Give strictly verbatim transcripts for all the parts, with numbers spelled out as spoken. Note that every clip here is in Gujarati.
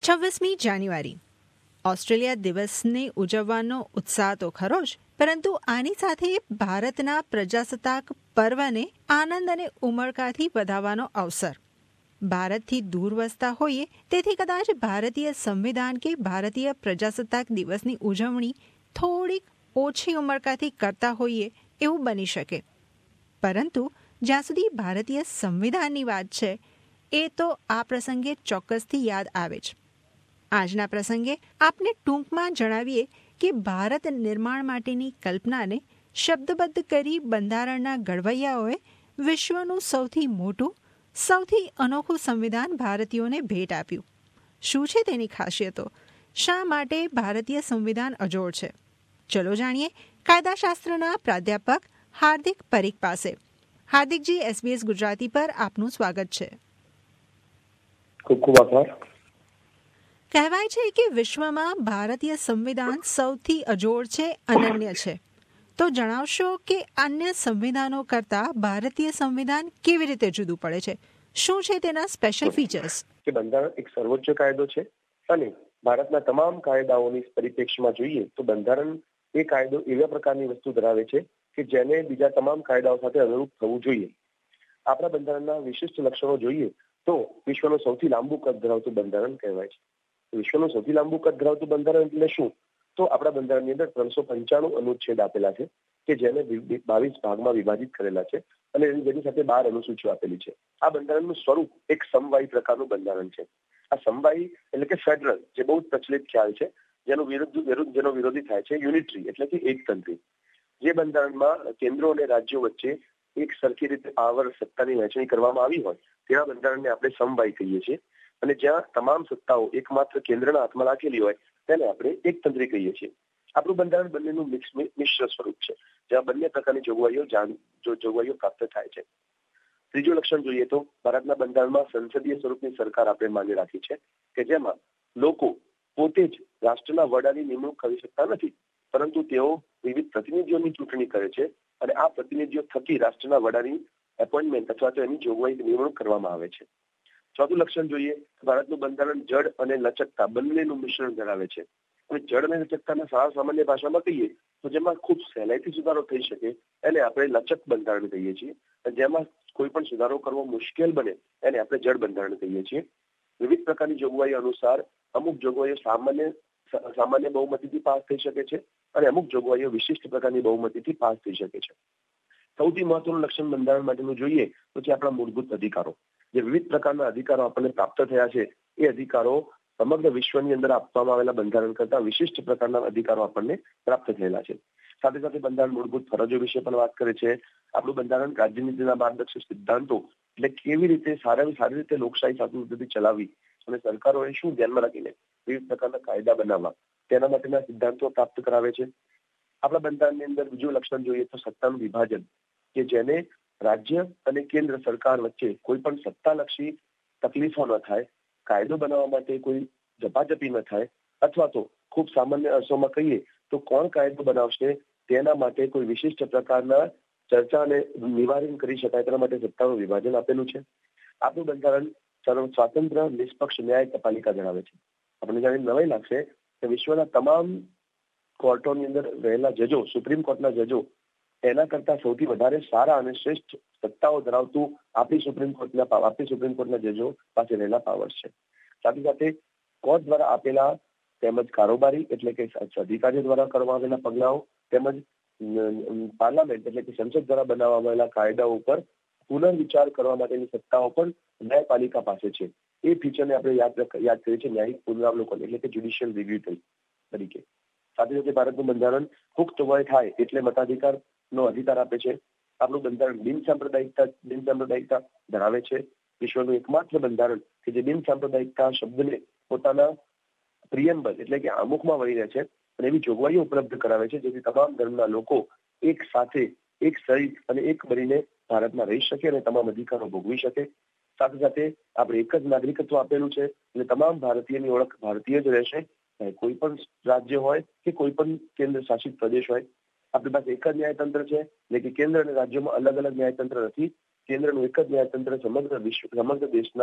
છવ્વીસમી જાન્યુઆરી ઓસ્ટ્રેલિયા દિવસને ઉજવવાનો ઉત્સાહ તો ખરો જ, પરંતુ આની સાથે ભારતના પ્રજાસત્તાક પર્વને આનંદ અને ઉમળકાથી વધાવવાનો અવસર. ભારતથી દૂર વસતા હોઈએ તેથી કદાચ ભારતીય સંવિધાન કે ભારતીય પ્રજાસત્તાક દિવસની ઉજવણી થોડીક ઓછી ઉમળકાથી કરતા હોઈએ એવું બની શકે. પરંતુ જ્યાં સુધી ભારતીય સંવિધાનની વાત છે એ તો આ પ્રસંગે ચોક્કસથી યાદ આવે જ. આજના પ્રસંગે આપને ટૂંકમાં જણાવીએ કે ભારત નિર્માણ માટેની કલ્પનાને શબ્દબદ્ધ કરી બંધારણના ઘડવૈયાઓએ વિશ્વનું સૌથી મોટું, સૌથી અનોખું સંવિધાન ભારતીયોને ભેટ આપ્યું. શું છે તેની ખાસિયતો? શા માટે ભારતીય સંવિધાન અજોડ છે? ચલો જાણીએ કાયદાશાસ્ત્રના પ્રાધ્યાપક હાર્દિક પરીખ પાસે. હાર્દિકજી, એસબીએસ ગુજરાતી પર આપનું સ્વાગત છે. ખૂબ ખૂબ આભાર. કહેવાય છે કે વિશ્વમાં ભારતીય સંવિધાન સૌથી અજોડ છે, અનન્ય છે. તો જણાવશો કે અન્ય સંવિધાનો કરતા ભારતીય સંવિધાન કેવી રીતે જુદું પડે છે? શું છે તેના સ્પેશિયલ ફીચર્સ? કે બંધારણ એક સર્વોચ્ચ કાયદો છે અને ભારતના તમામ કાયદાઓની પરિપ્રેક્ષમાં જોઈએ તો બંધારણ એ કાયદો એવા પ્રકારની વસ્તુ ધરાવે છે કે જેને બીજા તમામ કાયદાઓ સાથે અનુરૂપ થવું જોઈએ. આપણા બંધારણના વિશિષ્ટ લક્ષણો જોઈએ તો વિશ્વનું સૌથી લાંબુ કદ ધરાવતું બંધારણ કહેવાય છે. વિશ્વનું સૌથી લાંબુ કદ ધરાવતું બંધારણ એટલે શું? તો આપણા બંધારણની અંદર ત્રણસો પંચાણું અનુચ્છેદ આપેલા છે કે જેને બાવીસ ભાગમાં વિભાજિત કરેલા છે અને જેની સાથે બાર અનુસૂચિઓ આપેલી છે. આ બંધારણનું સ્વરૂપ એક સમવાયી પ્રકારનું બંધારણ છે. આ સમવાયી એટલે કે ફેડરલ, જે બહુ પ્રચલિત ખ્યાલ છે, જેનો વિરુદ્ધ વિરુદ્ધ જેનો વિરોધી થાય છે યુનિટરી એટલે કે એકતંત્રી. જે બંધારણમાં કેન્દ્રો અને રાજ્યો વચ્ચે એક સરખી રીતે પાવર સત્તાની વહેંચણી કરવામાં આવી હોય તેવા બંધારણને આપણે સમવાયી કહીએ છીએ. અને જ્યાં તમામ સત્તાઓ એકમાત્ર કેન્દ્રના હાથમાં રાખેલી હોય તેને આપણે એકતંત્રી કહીએ છીએ. આપણું બંધારણ બંનેનું મિશ્ર સ્વરૂપ છે, જ્યાં બંને પ્રકારની જોગવાઈઓ જોગવાઈઓ પ્રાપ્ત થાય છે. ત્રીજું લક્ષણ જોઈએ તો ભારતના બંધારણમાં સંસદીય સ્વરૂપની સરકાર આપણે માની રાખી છે કે જેમાં લોકો પોતે જ રાષ્ટ્રના વડાની નિમણૂક કરી શકતા નથી, પરંતુ તેઓ વિવિધ પ્રતિનિધિઓની ચૂંટણી કરે છે અને આ પ્રતિનિધિઓ થકી રાષ્ટ્રના વડાની એપોઇન્ટમેન્ટ અથવા તો એની જોગવાઈ નિમણૂક કરવામાં આવે છે. ચોથું લક્ષણ જોઈએ, ભારતનું બંધારણ જડ અને લચકતા બંનેનું મિશ્રણ ધરાવે છે. અને જડ અને લચકતાના સારા સામાન્ય ભાષામાં કહીએ તો જેમાં ખૂબ સહેલાઈથી સુધારો થઈ શકે એને આપણે લચક બંધારણ કહીએ છીએ. જેમાં કોઈ પણ સુધારો કરવો મુશ્કેલ બને એને આપણે જડ બંધારણ કહીએ છીએ. વિવિધ પ્રકારની જોગવાઈઓ અનુસાર અમુક જોગવાઈઓ સામાન્ય સામાન્ય બહુમતીથી પાસ થઈ શકે છે અને અમુક જોગવાઈઓ વિશિષ્ટ પ્રકારની બહુમતીથી પાસ થઈ શકે છે. સૌથી મહત્વનું લક્ષણ બંધારણ માટેનું જોઈએ તો છે આપણા મૂળભૂત અધિકારો. જે વિવિધ પ્રકારના અધિકારો આપણને પ્રાપ્ત થયા છે એ અધિકારો સમગ્ર વિશ્વની અંદર આપવામાં આવેલા બંધારણ કરતા વિશિષ્ટ પ્રકારના અધિકારો આપણને પ્રાપ્ત થયેલા છે. સાથે સાથે બંધારણ મૂળભૂત ફરજો વિશે પણ વાત કરે છે. આપણું બંધારણ રાજ્યનીતિના માર્ગદર્શક સિદ્ધાંતો એટલે કેવી રીતે સારામાં સારી રીતે લોકશાહી શાસન પદ્ધતિ ચલાવવી અને સરકારોએ શું ધ્યાનમાં રાખીને વિવિધ પ્રકારના કાયદા બનાવવા તેના માટેના સિદ્ધાંતો પ્રાપ્ત કરાવે છે. આપણા બંધારણની અંદર બીજું લક્ષણ જોઈએ તો સત્તાનું વિભાજન, કે જેને રાજ્ય અને કેન્દ્ર સરકાર વચ્ચે કોઈ પણ સત્તાલક્ષી તકલીફો ન થાય, કાયદો બનાવવા માટે કોઈ ઝપાઝપી ન થાય, અથવા તો ખૂબ સામાન્ય અર્થોમાં કહીએ તો કોણ કાયદો બનાવશે તેના માટે કોઈ વિશિષ્ટ પ્રકારના ચર્ચા અને નિવારણ કરી શકાય તેના માટે સત્તાનું વિભાજન આપેલું છે. આપણું બંધારણ સ્વાતંત્ર્ય, નિષ્પક્ષ ન્યાય પાલિકા ધરાવે છે. આપણને જાણીને નવાઈ લાગશે કે વિશ્વના તમામ કોર્ટોની અંદર રહેલા જજો, સુપ્રીમ કોર્ટના જજો એના કરતા સૌથી વધારે સારા અને શ્રેષ્ઠ સત્તાઓ ધરાવતું આપણી સુપ્રીમ કોર્ટના આપણી સુપ્રીમ કોર્ટના જજો પાસે રહેલા પાવર્સ છે. સાથે સાથે કોર્ટ દ્વારા આપેલા તેમજ કારોબારી એટલે કે અધિકારીઓ દ્વારા કરવામાં આવેલા પગલાઓ તેમજ પાર્લામેન્ટ એટલે કે સંસદ દ્વારા બનાવવામાં આવેલા કાયદાઓ ઉપર પુનર્વિચાર કરવા માટેની સત્તાઓ પણ ન્યાયપાલિકા પાસે છે. એ ફીચરને આપણે યાદ યાદ કરીએ છીએ ન્યાયિક પુનરાવલોકન એટલે કે જ્યુડિશિયલ રિવ્યુ તરીકે. સાથે સાથે ભારતનું બંધારણ પુખ્ત વય થાય એટલે મતાધિકાર નો અધિકાર આપે છે. આપણું બંધારણ બિન સાંપ્રદાયિકતા બિન સાંપ્રદાયિકતા ધરાવે છે. વિશ્વનું એકમાત્ર બંધારણ કે જે બિન સાંપ્રદાયિકતા શબ્દને પોતાના પ્રિયમ્બલ એટલે કે આમુખમાં વળી રહે છે અને એવી જોગવાઈઓ ઉપલબ્ધ કરાવે છે જેથી તમામ ધર્મના લોકો એક સાથે એક સહિત અને એક બનીને ભારતમાં રહી શકે અને તમામ અધિકારો ભોગવી શકે. સાથે સાથે આપણે એક જ નાગરિકત્વ આપેલું છે એટલે તમામ ભારતીયની ઓળખ ભારતીય જ રહેશે, કોઈ પણ રાજ્ય હોય કે કોઈ પણ કેન્દ્ર શાસિત પ્રદેશ હોય. આપણી પાસે એક જ ન્યાયતંત્ર છે એટલે કે કેન્દ્ર અને રાજ્યોમાં અલગ અલગ ન્યાયતંત્ર નથી. કેન્દ્રનું એક જ ન્યાયતંત્ર સમગ્ર વિશ્વ સમગ્ર દેશના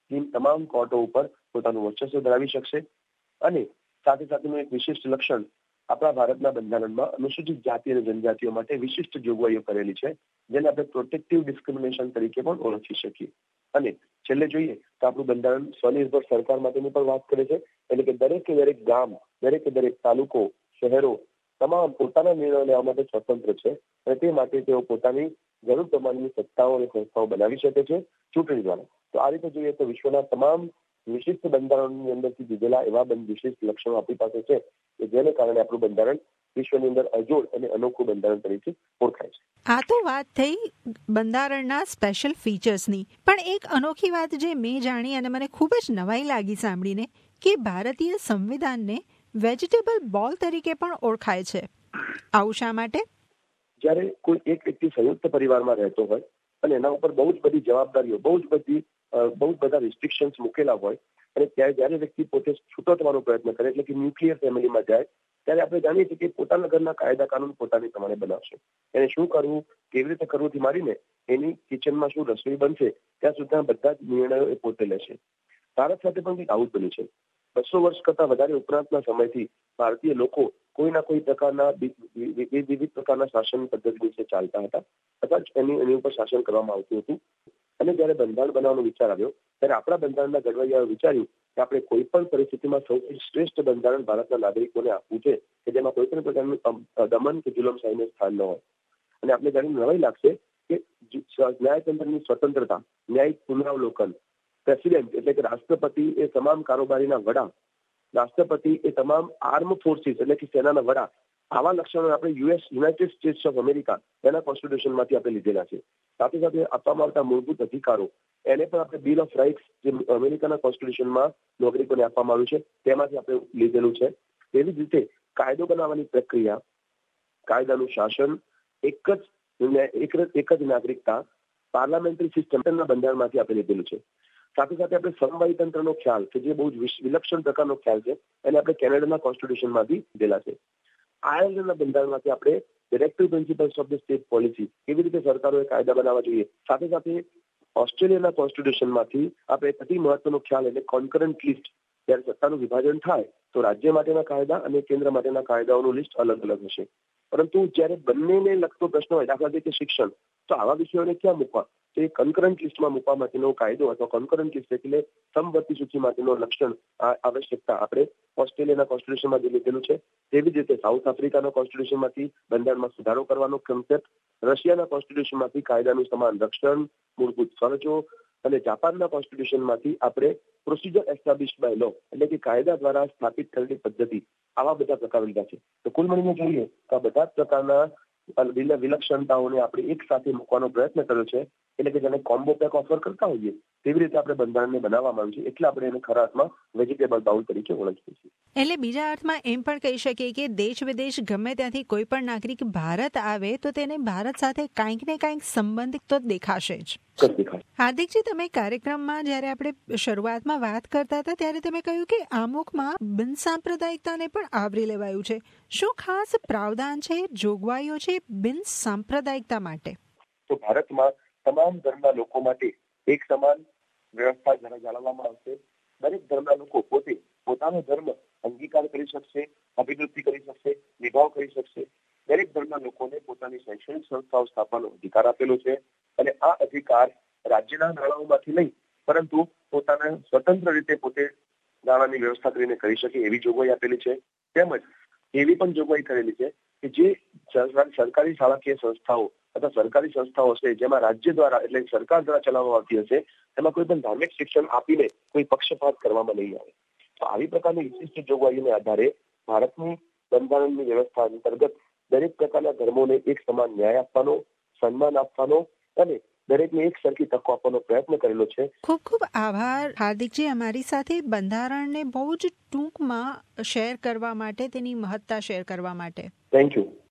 તમામ કોર્ટો ઉપર પોતાનું વર્ચસ્વ ધરાવી શકશે. અને સાથે સાથેનું એક વિશિષ્ટ લક્ષણ આપણા ભારતના બંધારણમાં અનુસૂચિત જાતિ અને જનજાતિઓ માટે વિશિષ્ટ જોગવાઈઓ કરેલી છે, જેને આપણે પ્રોટેક્ટિવ ડિસ્ક્રિમિનેશન તરીકે પણ ઓળખી શકીએ. અને છેલ્લે જોઈએ તો આપણું બંધારણ સ્વનિર્ભર સરકાર માટેની પણ વાત કરે છે, એટલે કે દરેકે દરેક ગામ, દરેકે દરેક તાલુકો, શહેરો તમામ પોતાના નિર્ણયો લેવા માટે સ્વતંત્ર છે અને તે માટે તેઓ પોતાની જરૂર પ્રમાણેની સત્તાઓ અને સંસ્થાઓ બનાવી શકે છે ચૂંટણી દ્વારા. તો આ રીતે જોઈએ તો વિશ્વના તમામ વિશિષ્ટ બંધારણની અંદરથી દીધેલા એવા વિશિષ્ટ લક્ષણો આપણી પાસે છે કે જેને કારણે આપણું બંધારણ વિશ્વની અંદર અજોડ અને અનોખું બંધારણ તરીકે ઓળખાય છે. આ તો વાત થઈ બંધારણના સ્પેશિયલ ફીચર્સની, પણ એક અનોખી વાત જે મેં જાણી અને મને ખૂબ જ નવાઈ લાગી સાંભળીને કે ભારતીય સંવિધાનને વેજીટેબલ બોલ તરીકે પણ ઓળખાય છે. આવું શા માટે? જ્યારે કોઈ એક વ્યક્તિ સંયુક્ત પરિવારમાં રહેતો હોય અને એના ઉપર બહુ જ બધી જવાબદારીઓ, બહુ જ બધી બહુ જ બધા રિસ્ટ્રિક્શન્સ મૂકેલા હોય અને ત્યારે જ્યારે વ્યક્તિ પોતે છૂટો થવાનો પ્રયત્ન કરે, એટલે કે ન્યુક્લિયર ફેમિલીમાં જાય, ત્યારે આપણે જાણીએ છીએ કે પોતાના ઘરના કાયદા કાનૂન પોતાની પ્રમાણે બનાવશે. એને શું કરવું, કેવી રીતે કરવુંથી માંડીને એની કિચનમાં શું રસોઈ બનશે ત્યાં સુધીના બધા જ નિર્ણયો એ પોતે લેશે. ભારત સાથે પણ કંઈક આવું જ બન્યું છે. બસો વર્ષ કરતા વધારે ઉપરાંતના સમયથી ભારતીય લોકો કોઈના કોઈ પ્રકારના વિવિધ પ્રકારના શાસન પદ્ધતિ વિશે ચાલતા હતા અથવા એની એની ઉપર શાસન કરવામાં આવતું હતું. અને જ્યારે બંધારણ બનાવવાનો વિચાર આવ્યો ત્યારે આપણા બંધારણના ઘડવૈયાઓએ વિચાર્યું કે આપણે કોઈ પણ પરિસ્થિતિમાં સૌથી શ્રેષ્ઠ બંધારણ ભારતના નાગરિકોને આપવું છે કે જેમાં કોઈ પણ પ્રકારનું દમન કે જુલમશાહીને સ્થાન ન હોય. અને આપણે જાણીને નવાઈ લાગશે કે ન્યાયતંત્રની સ્વતંત્રતા, ન્યાયિક પુનરાવલોકન, પ્રેસિડેન્ટ એટલે કે રાષ્ટ્રપતિ એ તમામ કારોબારીના વડા, રાષ્ટ્રપતિ એ તમામ આર્મ ફોર્સિસ એટલે કે સેનાના વડા, આવા લક્ષણો આપણે US United States of America એના કોન્સ્ટિટ્યુશનમાંથી આપણે લીધેલા છે. સાથે સાથે આપવામાં આવતા મૂળભૂત અધિકારો એને પણ આપણે બિલ ઓફ રાઇટ્સ જે અમેરિકાના કોન્સ્ટિટ્યુશનમાં નાગરિકોને આપવામાં આવ્યું છે તેમાંથી આપણે લીધેલું છે. તેવી જ રીતે કાયદો બનાવવાની પ્રક્રિયા, કાયદાનું શાસન, એક જ એક એક જ નાગરિકતા, પાર્લામેન્ટરી સિસ્ટમના બંધારણમાંથી આપણે લીધેલું છે. સાથે સાથે આપણે સમવાયી તંત્રનો ખ્યાલ કે જે બહુ જ વિલક્ષણ પ્રકારનો ખ્યાલ છે એને આપણે કેનેડાના કોન્સ્ટિટ્યુશનમાંથી લીધેલા છે. આયર્લેન્ડના બંધારણમાંથી આપણે directive principles of the state policy, કેવી રીતે સરકારોએ કાયદા બનાવવા જોઈએ. સાથે સાથે ઓસ્ટ્રેલિયાના કોન્સ્ટિટ્યુશનમાંથી આપણે અતિ મહત્વનો ખ્યાલ એટલે કોન્કરન્ટ લિસ્ટ, જ્યારે સત્તાનું વિભાજન થાય તો રાજ્ય માટેના કાયદા અને કેન્દ્ર માટેના કાયદાઓનું લિસ્ટ અલગ અલગ હશે. પરંતુ જ્યારે બંનેને લગતો પ્રશ્ન હોય, દાખલા તરીકે શિક્ષણ, તો આવા વિષયોને ક્યાં મૂકવા, તો એ કન્કરન્ટ લિસ્ટમાં મૂકવા માટેનો કાયદો અથવા કન્કરન્ટ લિસ્ટ એટલે સમવર્તી સૂચિ માટેનો લક્ષણ આવશ્યકતા આપણે ઓસ્ટ્રેલિયાના કોન્સ્ટિટ્યુશનમાં જે લીધેલું છે. તેવી જ રીતે સાઉથ આફ્રિકાના કોન્સ્ટિટ્યુશનમાંથી બંધારણમાં સુધારો કરવાનો કન્સેપ્ટ, રશિયાના કોન્સ્ટિટ્યુશનમાંથી કાયદાનું સમાન રક્ષણ, મૂળભૂત ફરજો અને જાપાનના કોન્સ્ટિટ્યુશનમાંથી આપણે પ્રોસિજર એસ્ટાબ્લિશ્ડ બાય લો એટલે કે કાયદા દ્વારા સ્થાપિત થયેલી પદ્ધતિ, આવા બધા પ્રકાર લીધા છે. તો કુલ મળીને જોઈએ તો આ બધા જ પ્રકારના વિલક્ષણતાઓને આપણે એક સાથે મૂકવાનો પ્રયત્ન કર્યો છે. એટલે કે જેને કોમ્બો પેક ઓફર કરતા હોઈએ તેવી રીતે આપણે બંધારણને બનાવવામાં આવ્યું છે. એટલે આપણે એને ખરા અર્થમાં વેજીટેબલ બાઉલ તરીકે ઓળખીએ છીએ. એટલે બીજા અર્થમાં એમ પણ કહી શકીએ કે દેશ વિદેશ ગમે ત્યાંથી કોઈ પણ નાગરિક ભારત આવે તો તેને ભારત સાથે કાંઈક ને કાંઈક સંબંધ તો દેખાશે જ. હાર્દિકજી, તમે કાર્યક્રમમાં જ્યારે આપણે શરૂઆતમાં વાત કરતા હતા ત્યારે તમે કહ્યું કે આમુખમાં બિન સાંપ્રદાયિકતાને પણ આવરી લેવાયું છે. શું ખાસ પ્રાવધાન છે, જોગવાઈઓ છે બિન સાંપ્રદાયિકતા માટે? તો ભારતમાં તમામ ધર્મના લોકો માટે એક સમાન વ્યવસ્થા જાળવવામાં આવશે. દરેક ધર્મના લોકો પોતે પોતાનો ધર્મ અંગીકાર કરી શકશે, અભિવૃદ્ધિ કરી શકશે, નિભાવ કરી શકશે. દરેક ધર્મના લોકોને પોતાની શૈક્ષણિક સંસ્થાઓ સ્થાપવાનો અધિકાર આપેલો છે અને આ અધિકાર રાજ્યના નાણાંઓમાંથી નહીં પરંતુ પોતાના સ્વતંત્ર રીતે પોતે નાણાંની વ્યવસ્થા કરીને કરી શકે એવી જોગવાઈ આપેલી છે. તેમજ એવી પણ જોગવાઈ કરેલી છે કે જે સરકારી શાળાકીય સંસ્થાઓ અથવા સરકારી સંસ્થાઓ હશે જેમાં રાજ્ય દ્વારા એટલે સરકાર દ્વારા ચલાવવામાં આવતી હશે તેમાં કોઈ પણ ધાર્મિક શિક્ષણ આપીને કોઈ પક્ષપાત કરવામાં નહીં આવે. તો આવી પ્રકારની વિશિષ્ટ જોગવાઈઓને આધારે ભારતની બંધારણની વ્યવસ્થા અંતર્ગત દરેક પ્રકારના ધર્મોને એક સમાન ન્યાય આપવાનો, સન્માન આપવાનો અને દરેકને એક સરખી તકો આપવાનો પ્રયત્ન કરેલો છે. ખૂબ ખૂબ આભાર હાર્દિકજી, અમારી સાથે બંધારણને બહુ જ ટૂંકમાં શેર કરવા માટે, તેની મહત્તા શેર કરવા માટે. Thank you.